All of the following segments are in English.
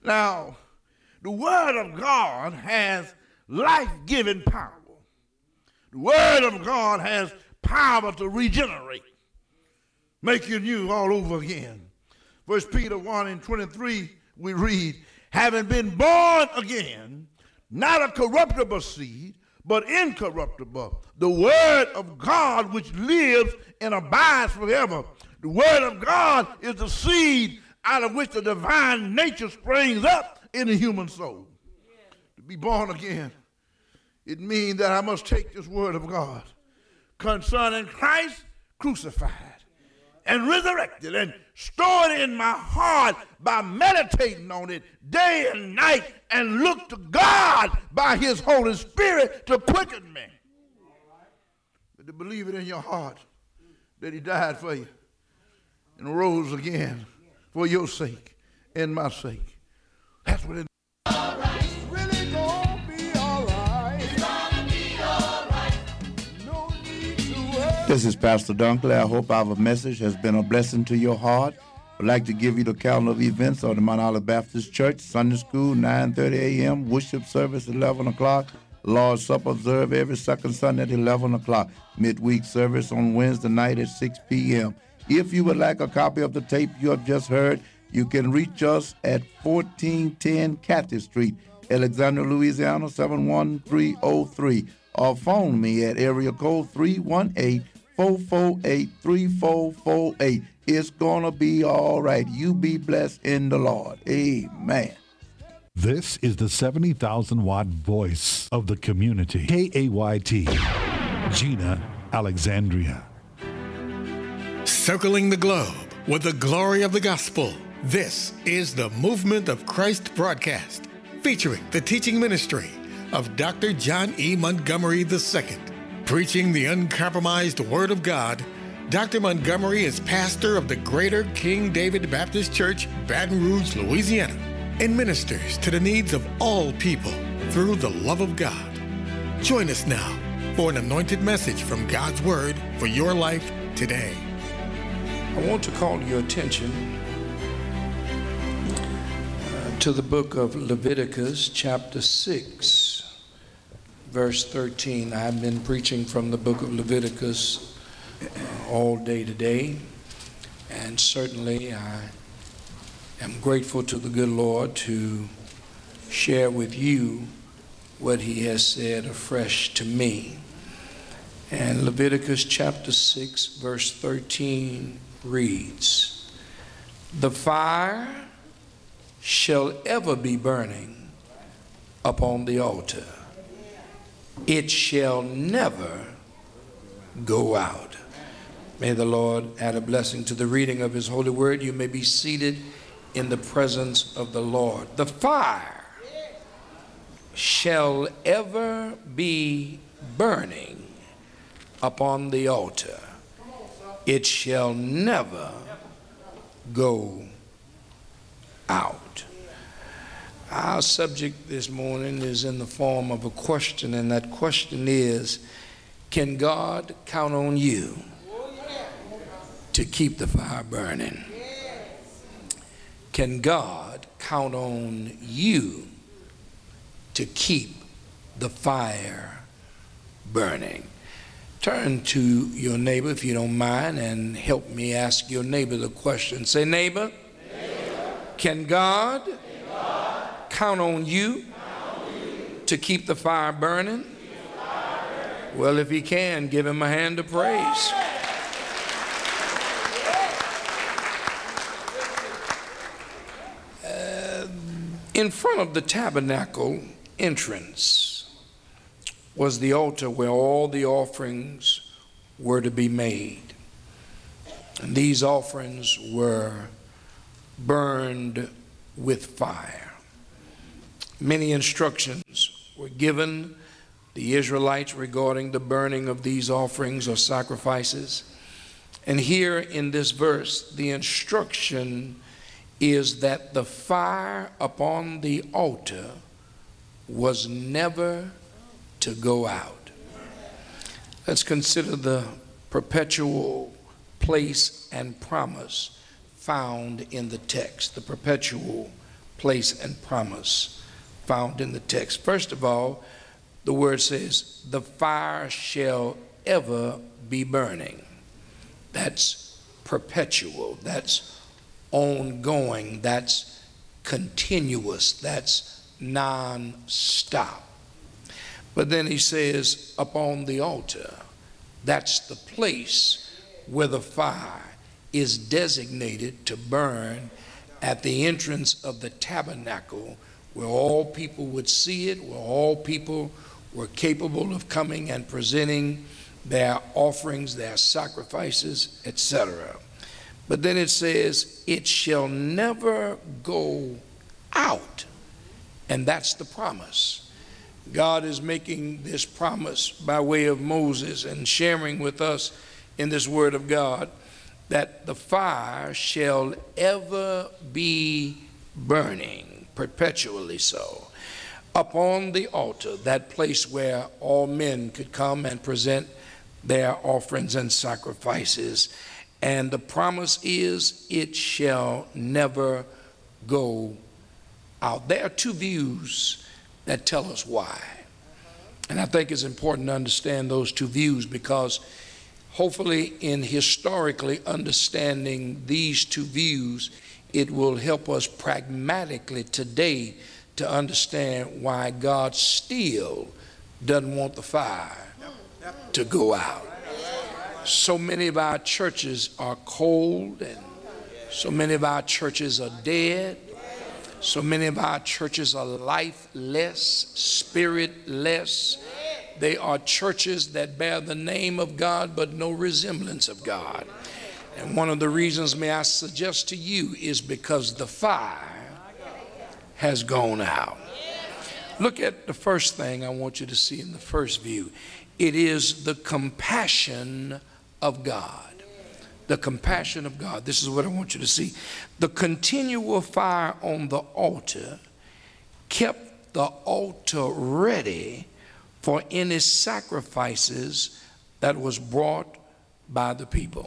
Now, the Word of God has life-giving power. The Word of God has power to regenerate, make you new all over again. 1 Peter 1 and 23, we read, having been born again, not a corruptible seed, but incorruptible, the Word of God which lives and abides forever. The Word of God is the seed out of which the divine nature springs up in the human soul. To be born again, it means that I must take this Word of God concerning Christ crucified and resurrected and store it in my heart by meditating on it day and night and look to God by his Holy Spirit to quicken me. But to believe it in your heart that he died for you and rose again for your sake and my sake. That's what it is. This is Pastor Dunkley. I hope our message has been a blessing to your heart. I'd like to give you the calendar of events of the Mount Olive Baptist Church. Sunday school, 9:30 a.m., worship service, 11 o'clock. Lord's Supper observed every second Sunday at 11 o'clock. Midweek service on Wednesday night at 6 p.m. If you would like a copy of the tape you have just heard, you can reach us at 1410 Cathy Street, Alexandria, Louisiana, 71303, or phone me at area code 318-448-3448. It's going to be all right. You be blessed in the Lord. Amen. This is the 70,000-watt voice of the community. KAYT, Gina, Alexandria. Circling the globe with the glory of the gospel. This is the Movement of Christ broadcast, featuring the teaching ministry of Dr. John E. Montgomery II. Preaching the uncompromised Word of God, Dr. Montgomery is pastor of the Greater King David Baptist Church, Baton Rouge, Louisiana, and ministers to the needs of all people through the love of God. Join us now for an anointed message from God's Word for your life today. I want to call your attention to the book of Leviticus, chapter 6, verse 13. I've been preaching from the book of Leviticus all day today, and certainly I am grateful to the good Lord to share with you what he has said afresh to me. And Leviticus chapter 6, verse 13 reads, "The fire shall ever be burning upon the altar. It shall never go out." May the Lord add a blessing to the reading of his holy word. You may be seated in the presence of the Lord. The fire shall ever be burning upon the altar. It shall never go out. Our subject this morning is in the form of a question, and that question is, can God count on you to keep the fire burning? Can God count on you to keep the fire burning? Turn to your neighbor, if you don't mind, and help me ask your neighbor the question. Say, neighbor, can God count on you to keep the fire burning? Well, if he can, give him a hand of praise. In front of the tabernacle entrance was the altar where all the offerings were to be made. And these offerings were burned with fire. Many instructions were given the Israelites regarding the burning of these offerings or sacrifices. And here in this verse, the instruction is that the fire upon the altar was never to go out. Let's consider the perpetual place and promise found in the text. The perpetual place and promise found in the text. First of all, the word says, the fire shall ever be burning. That's perpetual, that's ongoing, that's continuous, that's non-stop. But then he says, upon the altar, that's the place where the fire is designated to burn at the entrance of the tabernacle, where all people would see it, where all people were capable of coming and presenting their offerings, their sacrifices, etc. But then it says, it shall never go out. And that's the promise. God is making this promise by way of Moses and sharing with us in this word of God that the fire shall ever be burning, perpetually so, upon the altar, that place where all men could come and present their offerings and sacrifices. And the promise is, it shall never go out. There are two views that tell us why. And I think it's important to understand those two views, because hopefully in historically understanding these two views, it will help us pragmatically today to understand why God still doesn't want the fire to go out. So many of our churches are cold, and so many of our churches are dead. So many of our churches are lifeless, spiritless. They are churches that bear the name of God but no resemblance of God. And one of the reasons, may I suggest to you, is because the fire has gone out. Look at the first thing I want you to see in the first view. It is the compassion of God. The compassion of God. This is what I want you to see. The continual fire on the altar kept the altar ready for any sacrifices that was brought by the people.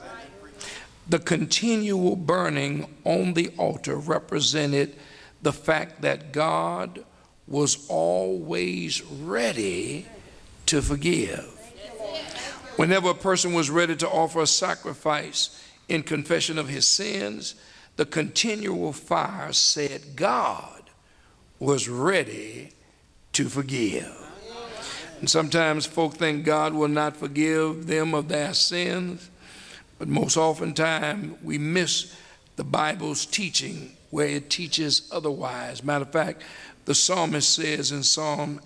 The continual burning on the altar represented the fact that God was always ready to forgive. Whenever a person was ready to offer a sacrifice in confession of his sins, the continual fire said God was ready to forgive. And sometimes folk think God will not forgive them of their sins, but most oftentimes we miss the Bible's teaching where it teaches otherwise. Matter of fact, the psalmist says in Psalm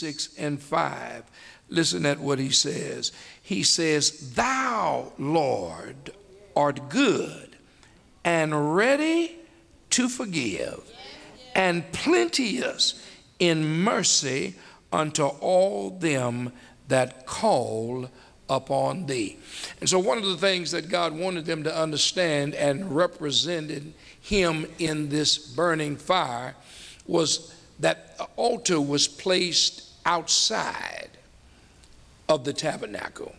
86:5, listen at what he says. He says, "Thou, Lord, art good and ready to forgive, and plenteous in mercy unto all them that call upon thee." And so one of the things that God wanted them to understand and represented him in this burning fire was that the altar was placed outside of the tabernacle.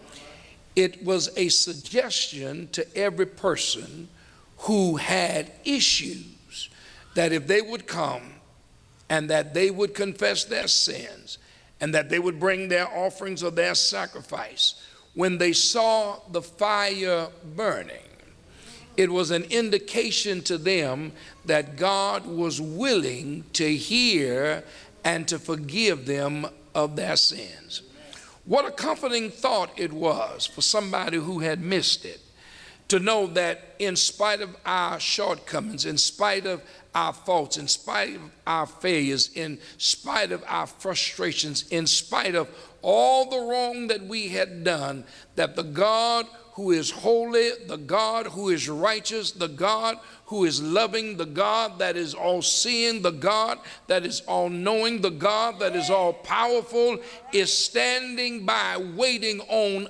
It was a suggestion to every person who had issues that if they would come and that they would confess their sins and that they would bring their offerings or their sacrifice, when they saw the fire burning, it was an indication to them that God was willing to hear and to forgive them of their sins. What a comforting thought it was for somebody who had missed it, to know that in spite of our shortcomings, in spite of our faults, in spite of our failures, in spite of our frustrations, in spite of all the wrong that we had done, that the God who is holy, the God who is righteous, the God who is loving, the God that is all-seeing, the God that is all-knowing, the God that is all-powerful, is standing by waiting on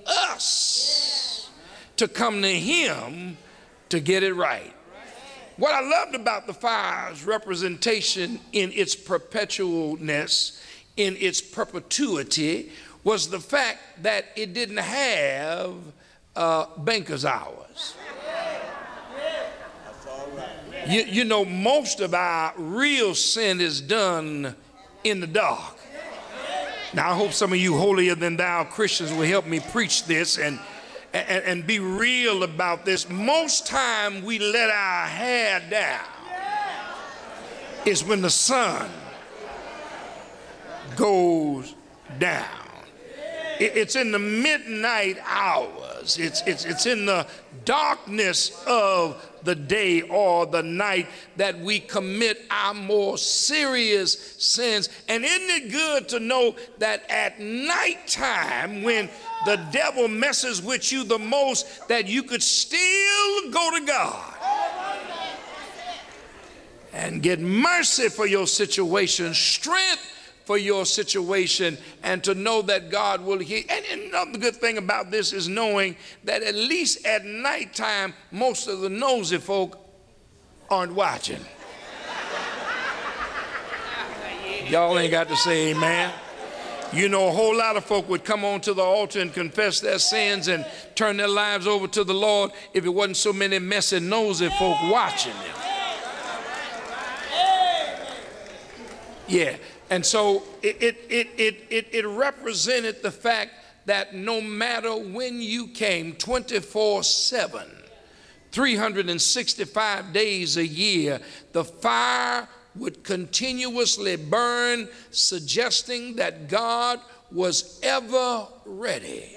us to come to him to get it right. What I loved about the fire's representation in its perpetualness, in its perpetuity, was the fact that it didn't have banker's hours. You know, most of our real sin is done in the dark. Now, I hope some of you holier than thou Christians will help me preach this and be real about this. Most time we let our hair down is when the sun goes down. It's in the midnight hours. It's in the darkness of the day or the night that we commit our more serious sins. And isn't it good to know that at nighttime, when the devil messes with you the most, that you could still go to God and get mercy for your situation, strength for your situation, and to know that God will hear. And another good thing about this is knowing that at least at nighttime, most of the nosy folk aren't watching. Y'all ain't got to say amen. You know, a whole lot of folk would come onto the altar and confess their sins and turn their lives over to the Lord if it wasn't so many messy, nosy folk watching them. Yeah. And so it represented the fact that no matter when you came, 24/7, 365 days a year, the fire would continuously burn, suggesting that God was ever ready.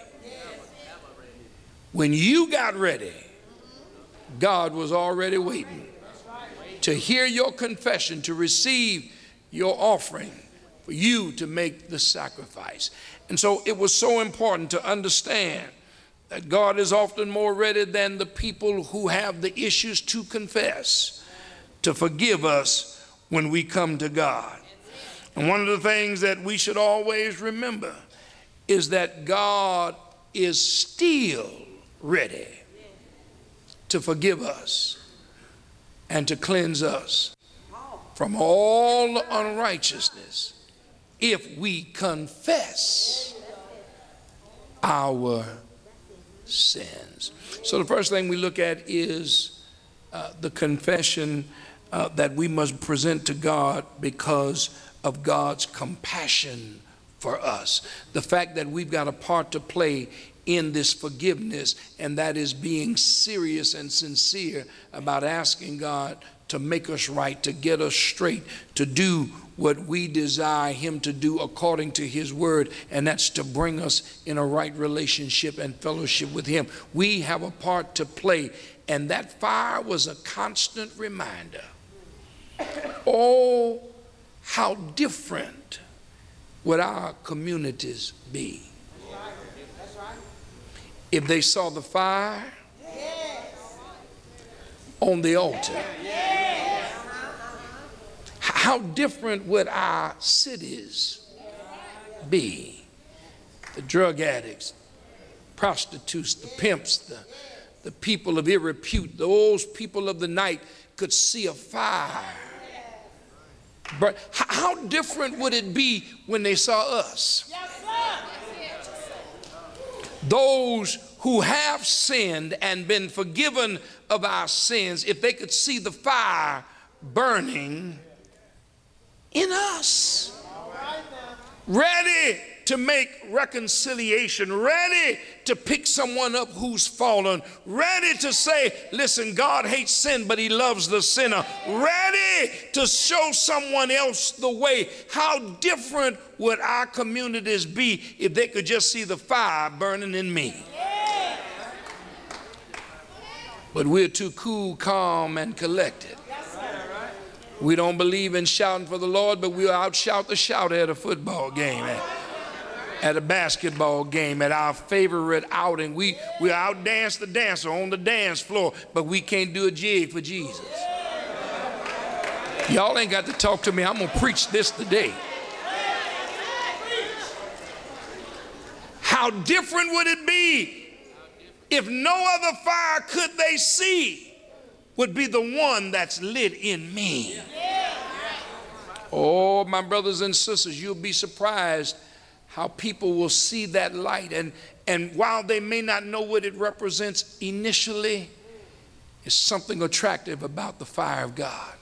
When you got ready, God was already waiting to hear your confession, to receive your offering, for you to make the sacrifice. And so it was so important to understand that God is often more ready than the people who have the issues to confess, to forgive us when we come to God. And one of the things that we should always remember is that God is still ready to forgive us and to cleanse us from all unrighteousness if we confess our sins. So the first thing we look at is the confession that we must present to God because of God's compassion for us. The fact that we've got a part to play in this forgiveness, and that is being serious and sincere about asking God to make us right, to get us straight, to do what we desire him to do according to his word, and that's to bring us in a right relationship and fellowship with him. We have a part to play, and that fire was a constant reminder. Oh, how different would our communities be if they saw the fire on the altar? How different would our cities be? The drug addicts, prostitutes, the pimps, the people of ill repute, those people of the night could see a fire. But how different would it be when they saw us? Those who have sinned and been forgiven of our sins, if they could see the fire burning in us, ready to make reconciliation, ready to pick someone up who's fallen, ready to say, listen, God hates sin, but he loves the sinner, ready to show someone else the way. How different would our communities be if they could just see the fire burning in me? But we're too cool, calm, and collected. We don't believe in shouting for the Lord, but we'll outshout the shouter at a football game, at a basketball game, at our favorite outing. We outdance the dancer on the dance floor, but we can't do a jig for Jesus. Y'all ain't got to talk to me. I'm going to preach this today. How different would it be if no other fire could they see would be the one that's lit in me? Oh, my brothers and sisters, you'll be surprised how people will see that light, and while they may not know what it represents initially, It's something attractive about the fire of God.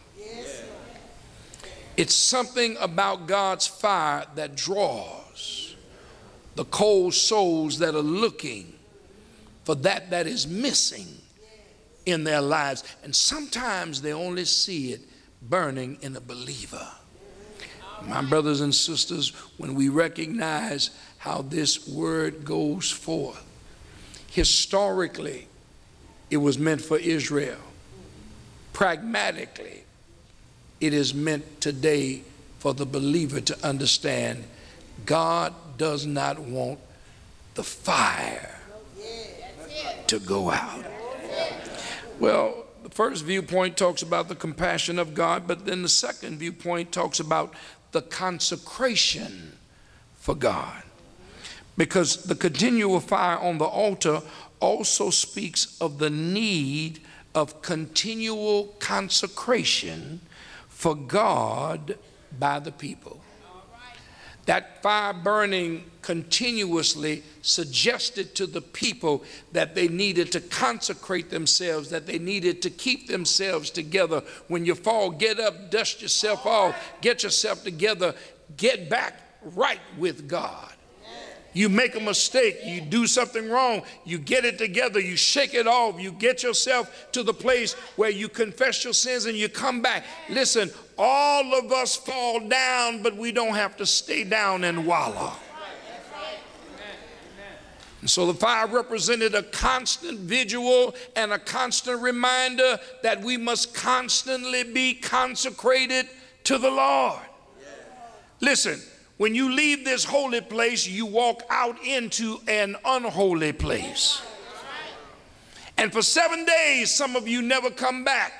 It's something about God's fire that draws the cold souls that are looking for that is missing in their lives. And sometimes they only see it burning in a believer. My brothers and sisters, when we recognize how this word goes forth, historically, it was meant for Israel. Pragmatically, it is meant today for the believer to understand God does not want the fire to go out. Well, the first viewpoint talks about the compassion of God, but then the second viewpoint talks about the consecration for God. Because the continual fire on the altar also speaks of the need of continual consecration for God by the people. That fire burning continuously suggested to the people that they needed to consecrate themselves, that they needed to keep themselves together. When you fall, get up, dust yourself off, get yourself together, get back right with God. You make a mistake, you do something wrong, you get it together, you shake it off, you get yourself to the place where you confess your sins and you come back. Listen, all of us fall down, but we don't have to stay down and wallow. And so the fire represented a constant visual and a constant reminder that we must constantly be consecrated to the Lord. Listen, when you leave this holy place, you walk out into an unholy place. And for 7 days, some of you never come back,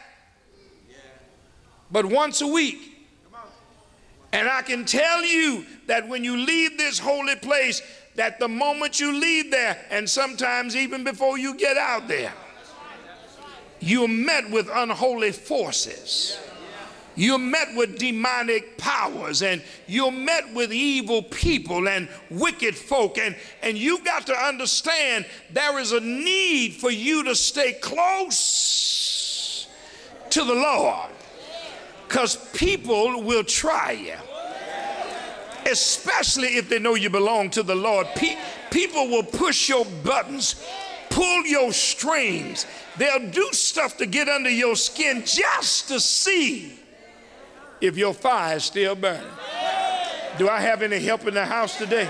but once a week. And I can tell you that when you leave this holy place, that the moment you leave there, and sometimes even before you get out there, you're met with unholy forces. You're met with demonic powers, and you're met with evil people and wicked folk. And you've got to understand there is a need for you to stay close to the Lord, because people will try you, especially if they know you belong to the Lord. People will push your buttons, pull your strings. They'll do stuff to get under your skin just to see if your fire is still burning. Do I have any help in the house today?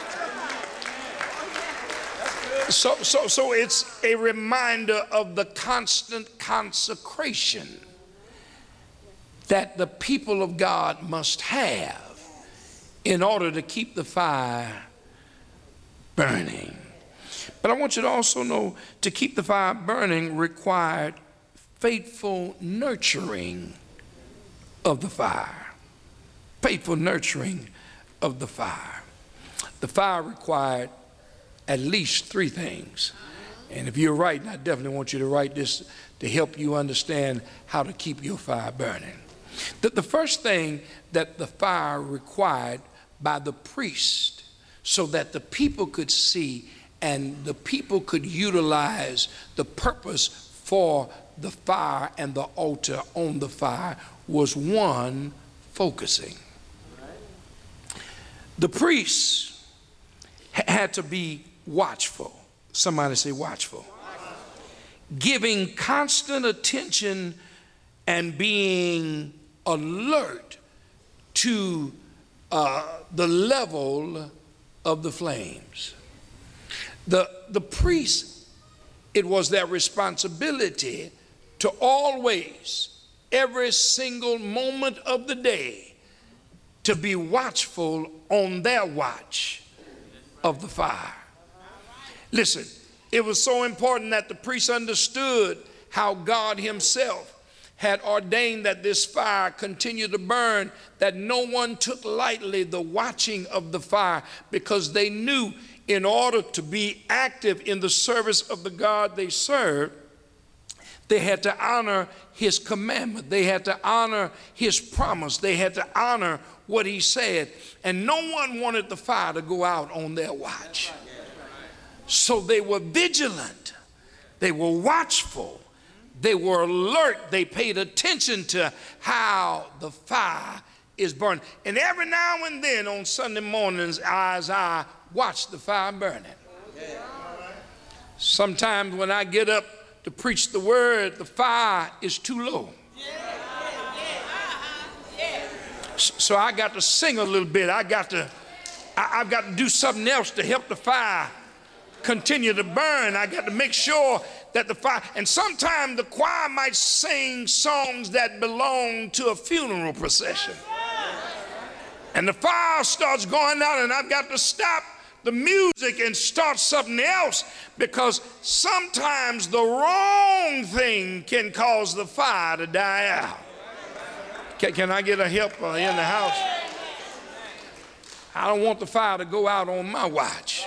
So it's a reminder of the constant consecration that the people of God must have in order to keep the fire burning. But I want you to also know, to keep the fire burning required faithful nurturing of the fire. Faithful nurturing of the fire. The fire required at least 3 things. And if you're writing, I definitely want you to write this to help you understand how to keep your fire burning. The first thing that the fire required by the priest, so that the people could see and the people could utilize the purpose for the fire and the altar on the fire, was 1, focusing. The priests had to be watchful. Somebody say watchful. Giving constant attention and being alert to the level of the flames. The priests, it was their responsibility to always, every single moment of the day, to be watchful on their watch of the fire. Listen, it was so important that the priests understood how God himself had ordained that this fire continue to burn, that no one took lightly the watching of the fire, because they knew in order to be active in the service of the God they served, they had to honor his commandment. They had to honor his promise. They had to honor what he said. And no one wanted the fire to go out on their watch. So they were vigilant. They were watchful. They were alert. They paid attention to how the fire is burning. And every now and then on Sunday mornings, as I watch the fire burning. Sometimes when I get up to preach the word, the fire is too low. So I got to sing a little bit. I've got to do something else to help the fire continue to burn. I got to make sure that the fire, and sometimes the choir might sing songs that belong to a funeral procession. And the fire starts going out, and I've got to stop the music and start something else, because sometimes the wrong thing can cause the fire to die out. Can I get a helper in the house? I don't want the fire to go out on my watch.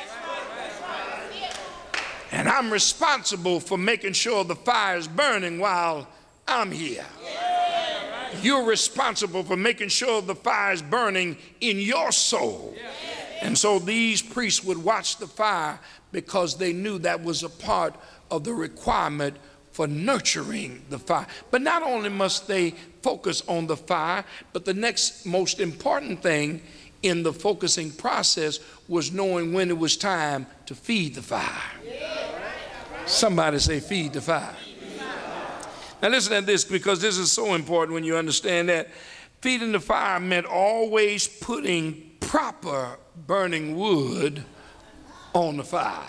And I'm responsible for making sure the fire is burning while I'm here. You're responsible for making sure the fire is burning in your soul. And so these priests would watch the fire because they knew that was a part of the requirement for nurturing the fire. But not only must they focus on the fire, but the next most important thing in the focusing process was knowing when it was time to feed the fire. Somebody say, feed the fire. Now listen to this, because this is so important when you understand that. Feeding the fire meant always putting proper burning wood on the fire.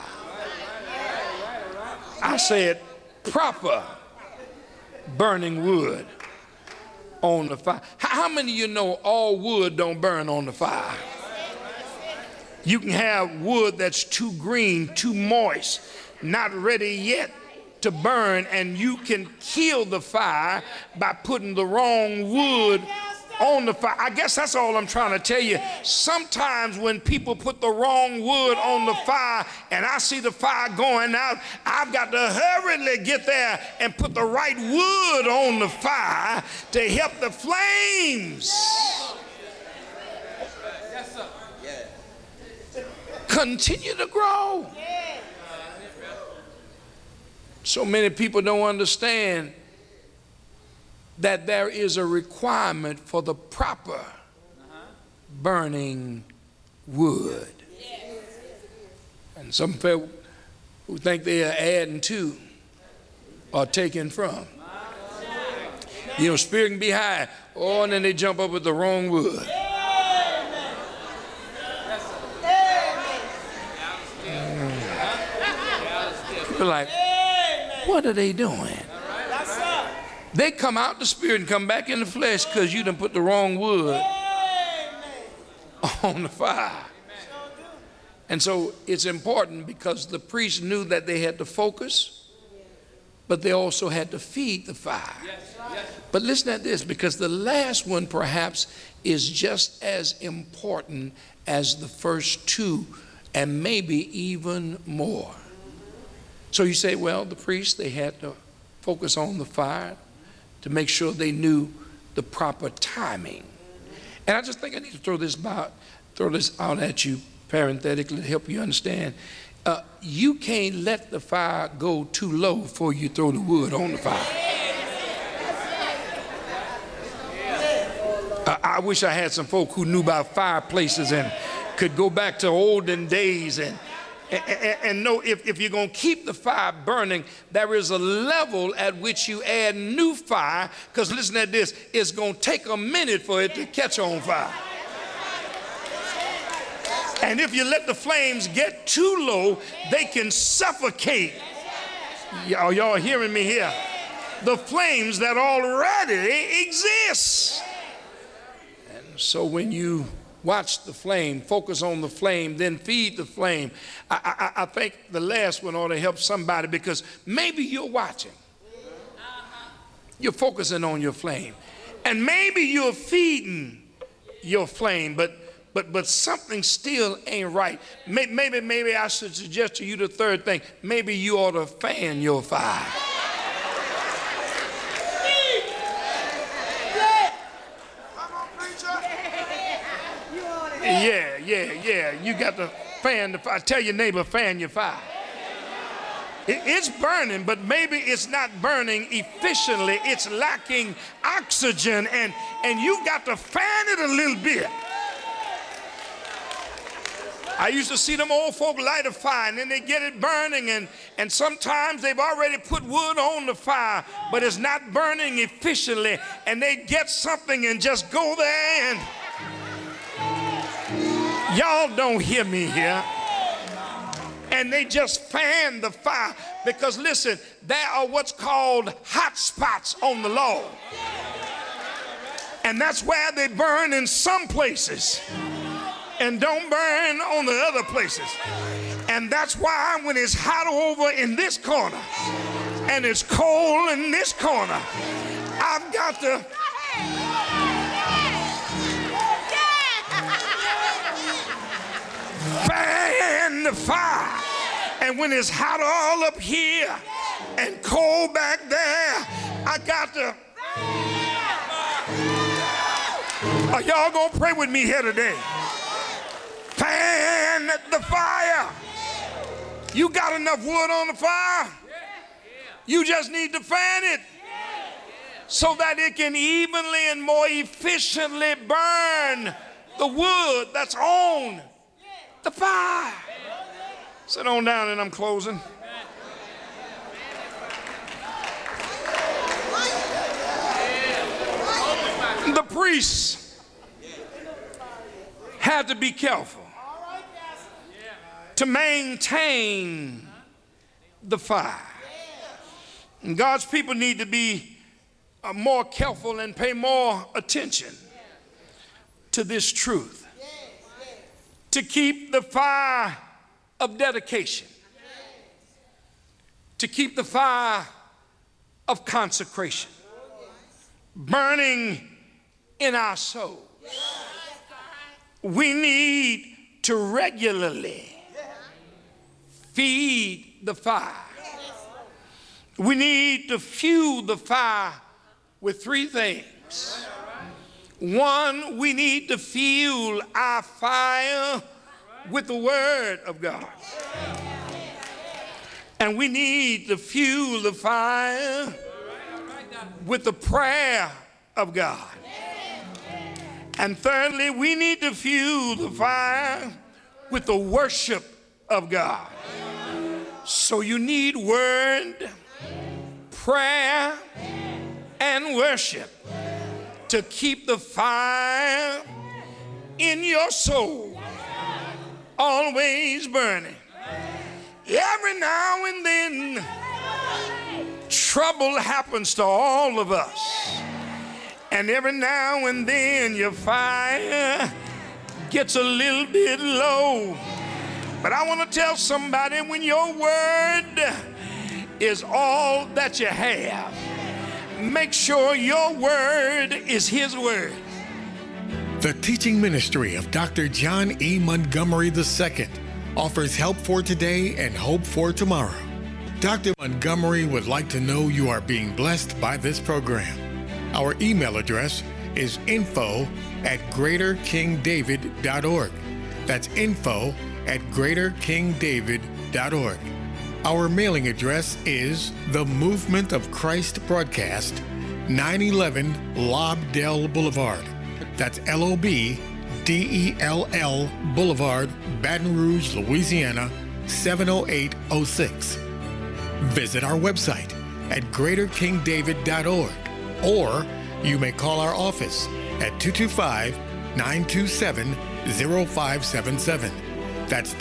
I said proper burning wood on the fire. How many of you know all wood don't burn on the fire? You can have wood that's too green, too moist, not ready yet to burn, and you can kill the fire by putting the wrong wood on the fire. I guess that's all I'm trying to tell you. Sometimes when people put the wrong wood on the fire and I see the fire going out, I've got to hurriedly get there and put the right wood on the fire to help the flames continue to grow. So many people don't understand that there is a requirement for the proper burning wood. And some people who think they are adding to or taking from. You know, spirit can be high. Oh, and then they jump up with the wrong wood. People are like, what are they doing? They come out the spirit and come back in the flesh because you done put the wrong wood on the fire. And so it's important, because the priests knew that they had to focus, but they also had to feed the fire. But listen to this, because the last one perhaps is just as important as the first two, and maybe even more. So you say, well, the priests, they had to focus on the fire to make sure they knew the proper timing. And I just think I need to throw this out at you parenthetically to help you understand. You can't let the fire go too low before you throw the wood on the fire. I wish I had some folk who knew about fireplaces and could go back to olden days and know if you're going to keep the fire burning, there is a level at which you add new fire, because listen to this, it's going to take a minute for it to catch on fire. And if you let the flames get too low, they can suffocate. Y'all hearing me here? The flames that already exist. And so when you watch the flame, focus on the flame, then feed the flame. I think the last one ought to help somebody, because maybe you're watching. You're focusing on your flame. And maybe you're feeding your flame, but something still ain't right. Maybe I should suggest to you the third thing. Maybe you ought to fan your fire. Yeah. You got to fan the fire. Tell your neighbor, fan your fire. It's burning, but maybe it's not burning efficiently. It's lacking oxygen, and you got to fan it a little bit. I used to see them old folk light a fire, and then they get it burning, and sometimes they've already put wood on the fire, but it's not burning efficiently, and they get something and just go there, and y'all don't hear me here. And they just fan the fire, because listen, there are what's called hot spots on the log, and that's where they burn in some places and don't burn on the other places. And that's why when it's hot over in this corner and it's cold in this corner, I've got to fan the fire. And when it's hot all up here and cold back there, I got to. Are y'all gonna pray with me here today? Fan the fire. You got enough wood on the fire? You just need to fan it so that it can evenly and more efficiently burn the wood that's on the fire. Sit on down, and I'm closing. The priests had to be careful to maintain the fire. And God's people need to be more careful and pay more attention to this truth. To keep the fire of dedication. To keep the fire of consecration burning in our souls. We need to regularly feed the fire. We need to fuel the fire with three things. One, we need to fuel our fire with the Word of God. And we need to fuel the fire with the prayer of God. And thirdly, we need to fuel the fire with the worship of God. So you need word, prayer, and worship to keep the fire in your soul always burning. Every now and then, trouble happens to all of us. And every now and then your fire gets a little bit low. But I want to tell somebody, when your word is all that you have, make sure your word is his word. The teaching ministry of Dr. John E. Montgomery II offers help for today and hope for tomorrow. Dr. Montgomery would like to know you are being blessed by this program. Our email address is info@greaterkingdavid.org. That's info@greaterkingdavid.org. Our mailing address is The Movement of Christ Broadcast, 911 Lobdell Boulevard. That's LOBDELL Boulevard, Baton Rouge, Louisiana, 70806. Visit our website at greaterkingdavid.org, or you may call our office at 225-927-0577. That's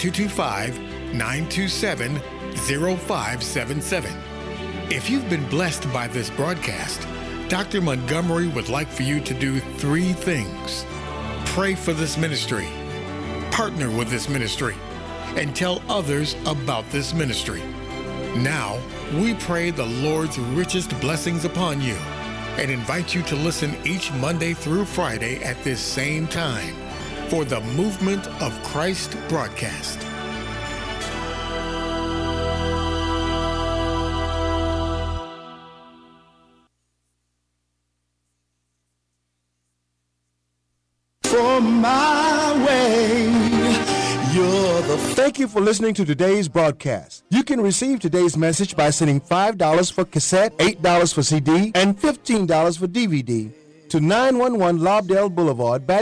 225-927-0577. If you've been blessed by this broadcast, Dr. Montgomery would like for you to do three things. Pray for this ministry, partner with this ministry, and tell others about this ministry. Now, we pray the Lord's richest blessings upon you and invite you to listen each Monday through Friday at this same time for the Movement of Christ broadcast. For my way, you're the Thank you for listening to today's broadcast. You can receive today's message by sending $5 for cassette, $8 for CD, and $15 for DVD to 911 Lobdell Boulevard,